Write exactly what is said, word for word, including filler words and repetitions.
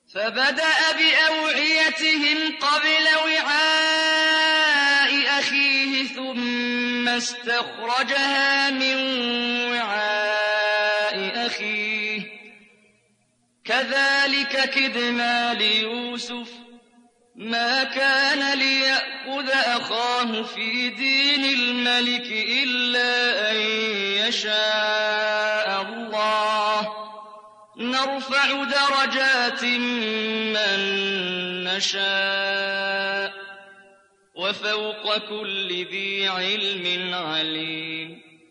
فبدأ بأوعيتهم قبل وعاء أخيه ثم استخرجها من وعاء أخيه كذلك كدنا ليوسف ما كان ليأخذ أخاه في دين الملك إلا أن يشاء الله نرفع درجات من نشاء وفوق كل ذي علم عليم.